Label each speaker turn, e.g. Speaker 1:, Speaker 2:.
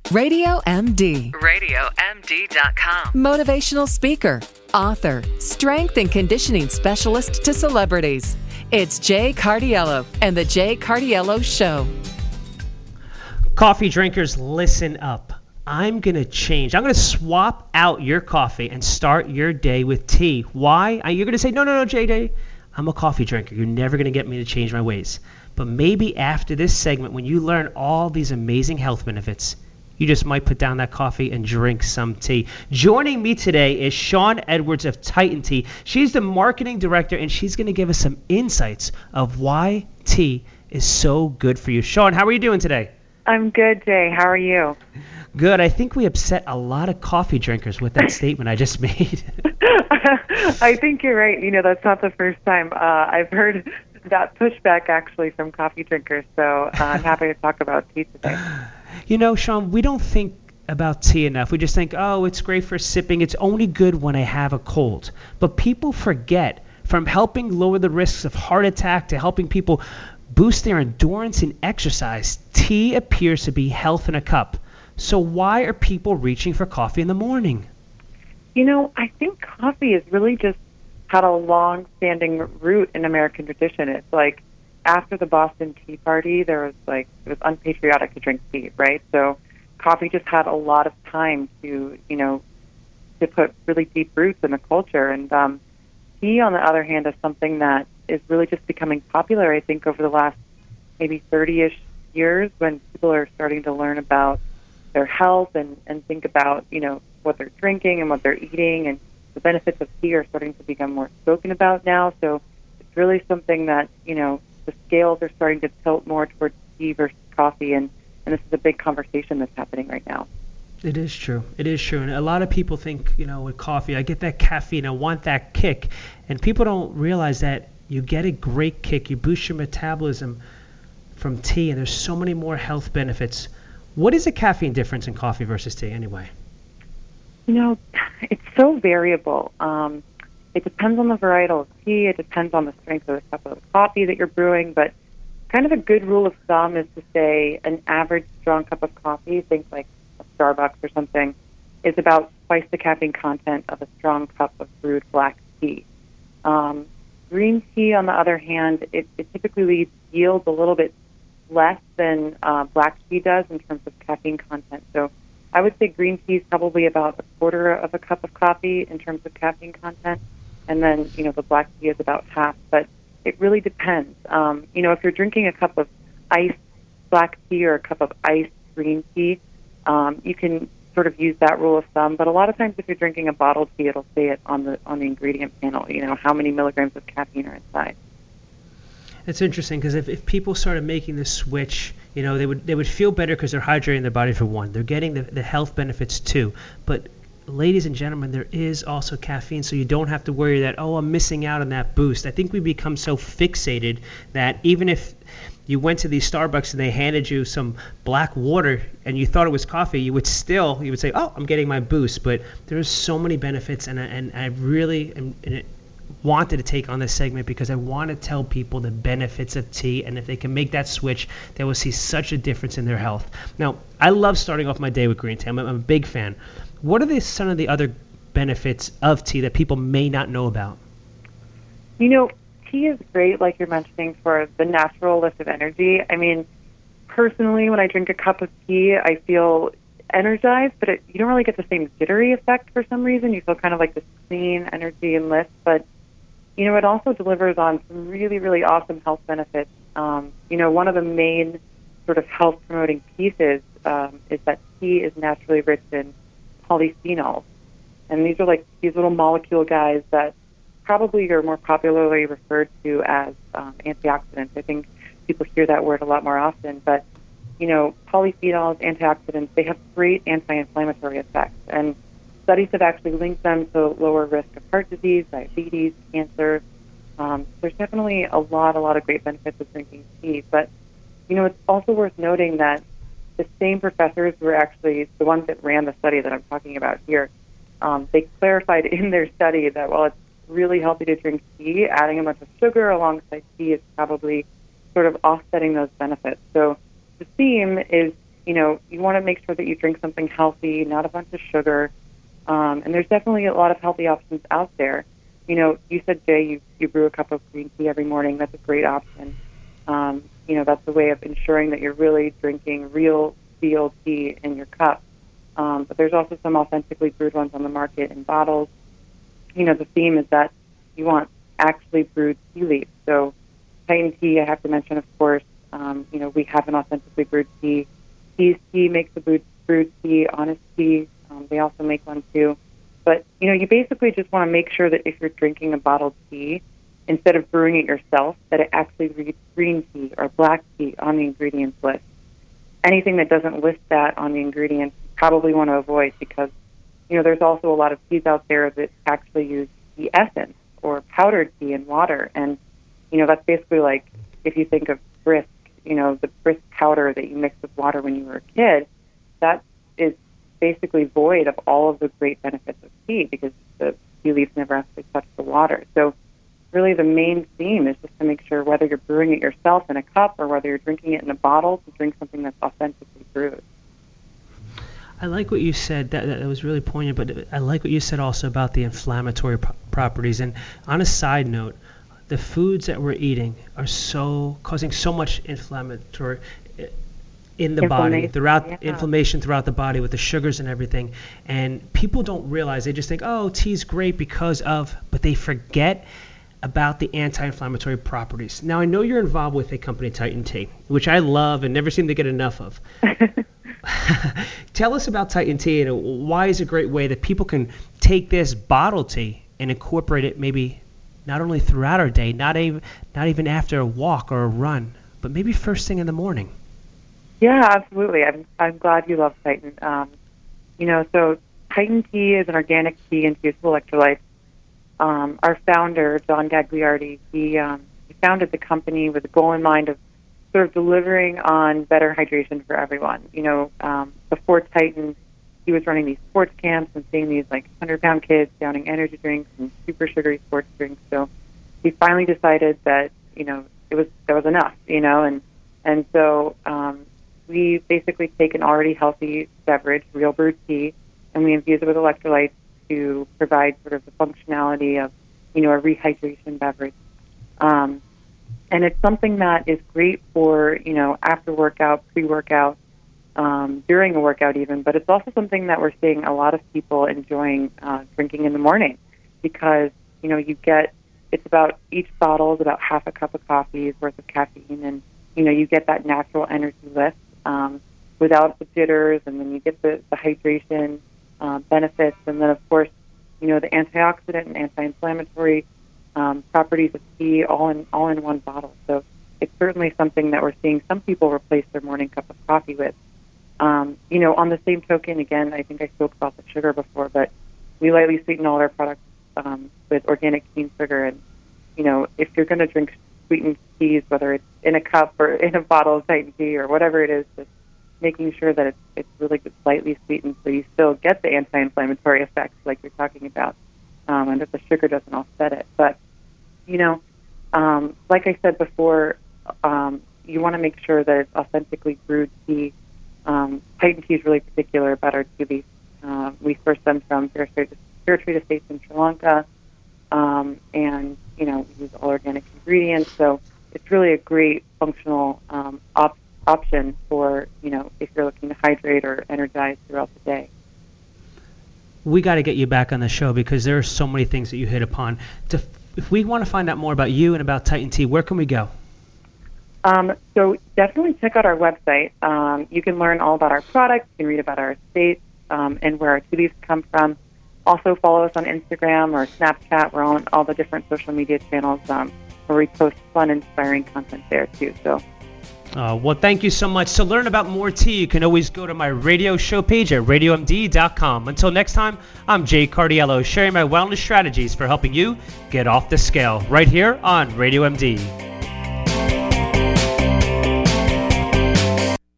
Speaker 1: Radio MD.
Speaker 2: RadioMD.com.
Speaker 1: Motivational speaker, author, strength and conditioning specialist to celebrities. It's Jay Cardiello and The Jay Cardiello Show.
Speaker 3: Coffee drinkers, listen up. I'm going to change. I'm going to swap out your coffee and start your day with tea. Why? You're going to say, no, Jay. I'm a coffee drinker. You're never going to get me to change my ways. But maybe after this segment, when you learn all these amazing health benefits, you just might put down that coffee and drink some tea. Joining me today is Shawn Edwards of Titan Tea. She's the marketing director, and she's going to give us some insights of why tea is so good for you. Shawn, how are you doing today?
Speaker 4: I'm good, Jay. How are you?
Speaker 3: Good. I think we upset a lot of coffee drinkers with that statement I just made.
Speaker 4: I think you're right. That's not the first time I've heard that pushback actually from coffee drinkers. So I'm happy to talk about tea today.
Speaker 3: Shawn, we don't think about tea enough. We just think, oh, it's great for sipping. It's only good when I have a cold. But people forget, from helping lower the risks of heart attack to helping people boost their endurance in exercise, tea appears to be health in a cup. So why are people reaching for coffee in the morning?
Speaker 4: I think coffee has really just had a long-standing root in American tradition. It's like after the Boston Tea Party, it was unpatriotic to drink tea, right? So coffee just had a lot of time to put really deep roots in the culture. And tea, on the other hand, is something that is really just becoming popular, I think, over the last maybe 30-ish years, when people are starting to learn about their health and think about, what they're drinking and what they're eating, and the benefits of tea are starting to become more spoken about now. So it's really something that, the scales are starting to tilt more towards tea versus coffee, and this is a big conversation that's happening right now.
Speaker 3: It is true. And a lot of people think, with coffee, I get that caffeine, I want that kick. And people don't realize that you get a great kick, you boost your metabolism from tea, and there's so many more health benefits. What is the caffeine difference in coffee versus tea anyway?
Speaker 4: It's so variable. It depends on the varietal of tea. It depends on the strength of the cup of coffee that you're brewing. But kind of a good rule of thumb is to say an average strong cup of coffee, think like a Starbucks or something, is about twice the caffeine content of a strong cup of brewed black tea. Green tea, on the other hand, it typically yields a little bit less than black tea does in terms of caffeine content. So I would say green tea is probably about a quarter of a cup of coffee in terms of caffeine content, and then the black tea is about half. But it really depends. If you're drinking a cup of iced black tea or a cup of iced green tea, you can sort of use that rule of thumb. But a lot of times, if you're drinking a bottled tea, it'll say it on the ingredient panel. How many milligrams of caffeine are inside.
Speaker 3: It's interesting because if people started making the switch, they would feel better because they're hydrating their body for one. They're getting the health benefits too. But ladies and gentlemen, there is also caffeine, so you don't have to worry that, I'm missing out on that boost. I think we become so fixated that even if you went to these Starbucks and they handed you some black water and you thought it was coffee, you would say, I'm getting my boost. But there's so many benefits, and I really wanted to take on this segment because I want to tell people the benefits of tea, and if they can make that switch, they will see such a difference in their health. Now, I love starting off my day with green tea. I'm a big fan. What are some of the other benefits of tea that people may not know about?
Speaker 4: Tea is great, like you're mentioning, for the natural lift of energy. I mean, personally, when I drink a cup of tea, I feel energized, but you don't really get the same jittery effect for some reason. You feel kind of like this clean energy and lift, but it also delivers on some really, really awesome health benefits. One of the main sort of health-promoting pieces is that tea is naturally rich in polyphenols. And these are like these little molecule guys that probably are more popularly referred to as antioxidants. I think people hear that word a lot more often. But, polyphenols, antioxidants, they have great anti-inflammatory effects. And studies have actually linked them to lower risk of heart disease, diabetes, cancer. There's definitely a lot of great benefits of drinking tea. But, it's also worth noting that the same professors were actually the ones that ran the study that I'm talking about here. They clarified in their study that while it's really healthy to drink tea, adding a bunch of sugar alongside tea is probably sort of offsetting those benefits. So the theme is, you want to make sure that you drink something healthy, not a bunch of sugar. And there's definitely a lot of healthy options out there. You said, Jay, you brew a cup of green tea every morning. That's a great option. That's a way of ensuring that you're really drinking real deal tea in your cup. But there's also some authentically brewed ones on the market in bottles. The theme is that you want actually brewed tea leaves. So Titan Tea, I have to mention, of course, we have an authentically brewed tea. Tea's Tea makes the brewed tea. Honest Tea, they also make one too. But, you basically just want to make sure that if you're drinking a bottled tea, instead of brewing it yourself, that it actually reads green tea or black tea on the ingredients list. Anything that doesn't list that on the ingredients, you probably want to avoid, because, there's also a lot of teas out there that actually use tea essence or powdered tea in water. And, that's basically like if you think of brisk, the brisk powder that you mixed with water when you were a kid, that is basically void of all of the great benefits of tea, because the tea leaves never actually touch the water. So really the main theme is just to make sure, whether you're brewing it yourself in a cup or whether you're drinking it in a bottle, to drink something that's authentically brewed.
Speaker 3: I like what you said. That was really poignant, but I like what you said also about the inflammatory properties. And on a side note, the foods that we're eating are causing so much inflammatory in the body, inflammation throughout the body with the sugars and everything. And people don't realize, they just think, oh, tea's great because of, but they forget about the anti-inflammatory properties. Now, I know you're involved with a company, Titan Tea, which I love and never seem to get enough of. Tell us about Titan Tea and why is it a great way that people can take this bottled tea and incorporate it maybe not only throughout our day, not even after a walk or a run, but maybe first thing in the morning.
Speaker 4: Yeah, absolutely. I'm glad you love Titan. So Titan Tea is an organic tea infused with electrolytes. Our founder, John Gagliardi, he founded the company with a goal in mind of sort of delivering on better hydration for everyone. Before Titan, he was running these sports camps and seeing these 100-pound kids downing energy drinks and super sugary sports drinks. So he finally decided that that was enough. And so we basically take an already healthy beverage, real brewed tea, and we infuse it with electrolytes to provide sort of the functionality of a rehydration beverage. And it's something that is great for after workout, pre-workout, during a workout even, but it's also something that we're seeing a lot of people enjoying drinking in the morning, because it's about, each bottle is about half a cup of coffee's worth of caffeine, and you get that natural energy lift without the jitters, and then you get the hydration benefits, and then of course the antioxidant and anti-inflammatory properties of tea all in one bottle. So it's certainly something that we're seeing some people replace their morning cup of coffee with. On the same token, again, I think I spoke about the sugar before, but we lightly sweeten all our products with organic cane sugar. And, if you're going to drink sweetened teas, whether it's in a cup or in a bottle of Titan Tea or whatever it is, just making sure that it's really slightly sweetened so you still get the anti-inflammatory effects like you're talking about, and that the sugar doesn't offset it. But, like I said before, you want to make sure that it's authentically brewed tea. Titan Tea is really particular about our tea leaves. We source them from fair trade estates in Sri Lanka, and we use all organic ingredients. So it's really a great functional option for if you're looking to hydrate or energize throughout the day.
Speaker 3: We got to get you back on the show, because there are so many things that you hit upon. If we want to find out more about you and about Titan Tea, where can we go?
Speaker 4: So definitely check out our website. You can learn all about our products. You can read about our estates and where our tea leaves come from. Also follow us on Instagram or Snapchat. We're on all the different social media channels where we post fun, inspiring content there too. So.
Speaker 3: Well, thank you so much. To learn about more tea, you can always go to my radio show page at radiomd.com. Until next time, I'm Jay Cardiello, sharing my wellness strategies for helping you get off the scale right here on Radio MD.